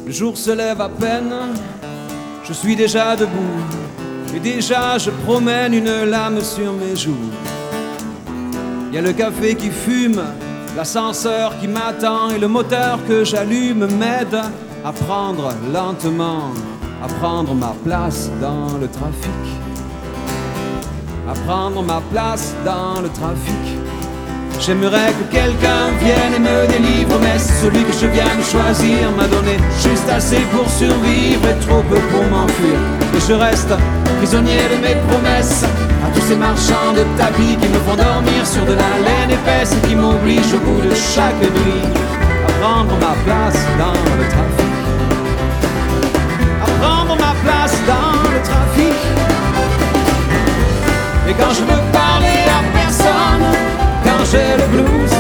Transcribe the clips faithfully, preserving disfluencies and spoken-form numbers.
Le jour se lève à peine, je suis déjà debout, et déjà je promène une lame sur mes joues. Il y a le café qui fume, l'ascenseur qui m'attend, et le moteur que j'allume m'aide à prendre lentement, à prendre ma place dans le trafic. À prendre ma place dans le trafic. J'aimerais que quelqu'un vienne et me délivre, mais celui que je viens de choisir m'a donné juste assez pour survivre et trop peu pour m'enfuir. Et je reste prisonnier de mes promesses à tous ces marchands de tapis qui me font dormir sur de la laine épaisse et qui m'obligent au bout de chaque nuit à prendre ma place dans le trafic. À prendre ma place dans le trafic. Et quand je veux parler à personne, quand j'ai le blues,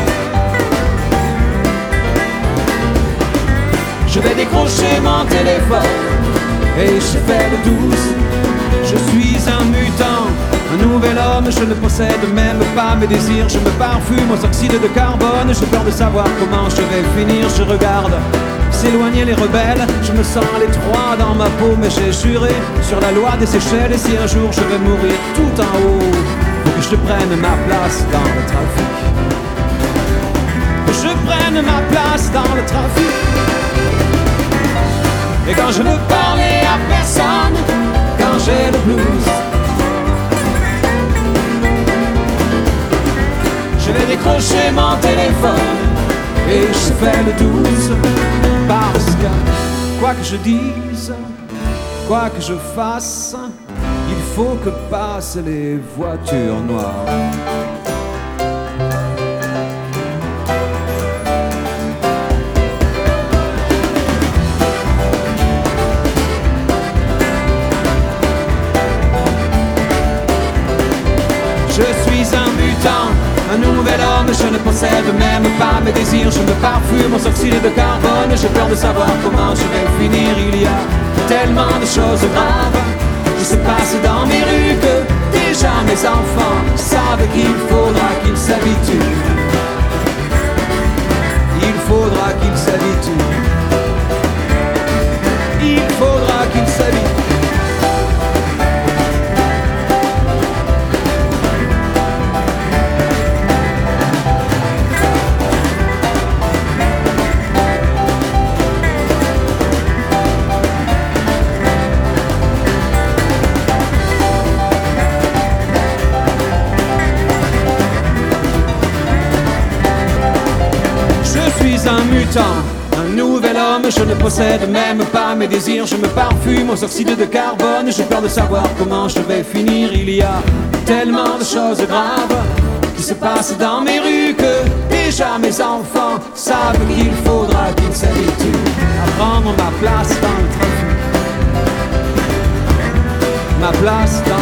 je vais décrocher mon téléphone et je fais le douze. Je suis un mutant, un nouvel homme, je ne possède même pas mes désirs. Je me parfume aux oxydes de carbone, j'ai peur de savoir comment je vais finir. Je regarde s'éloigner les rebelles, je me sens à l'étroit dans ma peau, mais j'ai juré sur la loi des Seychelles. Et si un jour je vais mourir tout en haut, faut que je prenne ma place dans le trafic. Que je prenne ma place dans le trafic. Et quand je veux parler à personne, quand j'ai le blues, je vais décrocher mon téléphone et je fais le douze. Parce que quoi que je dise, quoi que je fasse, il faut que passent les voitures noires. Je suis un mutant, un nouvel homme, je ne possède même pas mes désirs. Je me parfume aux oxydes de carbone, j'ai peur de savoir comment je vais finir. Il y a tellement de choses graves qui se passent dans mes rues que déjà mes enfants savent qu'il faudra qu'ils s'habituent. Il faudra qu'ils s'habituent. Il faudra qu'ils s'habituent. Un mutant, un nouvel homme, je ne possède même pas mes désirs. Je me parfume aux oxydes de carbone, j'ai peur de savoir comment je vais finir. Il y a tellement de choses graves qui se passent dans mes rues que déjà mes enfants savent qu'il faudra qu'ils s'habituent à prendre ma place dans le trafic. Ma place dans